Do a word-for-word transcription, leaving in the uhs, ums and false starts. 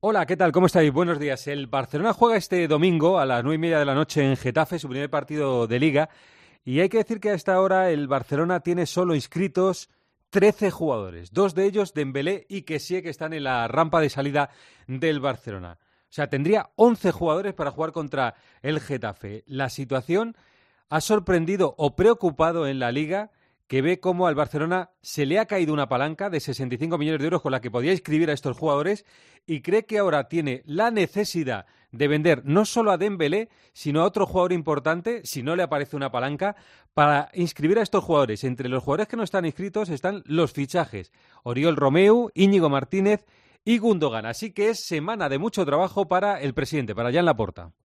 Hola, ¿qué tal? ¿Cómo estáis? Buenos días. El Barcelona juega este domingo a las nueve y media de la noche en Getafe, su primer partido de Liga. Y hay que decir que a esta hora el Barcelona tiene solo inscritos trece jugadores. Dos de ellos, Dembélé y Kessie, que están en la rampa de salida del Barcelona. O sea, tendría once jugadores para jugar contra el Getafe. La situación ha sorprendido o preocupado en la Liga, que ve cómo al Barcelona se le ha caído una palanca de sesenta y cinco millones de euros con la que podía inscribir a estos jugadores y cree que ahora tiene la necesidad de vender no solo a Dembélé, sino a otro jugador importante, si no le aparece una palanca, para inscribir a estos jugadores. Entre los jugadores que no están inscritos están los fichajes: Oriol Romeu, Íñigo Martínez y Gundogan. Así que es semana de mucho trabajo para el presidente, para Joan Laporta.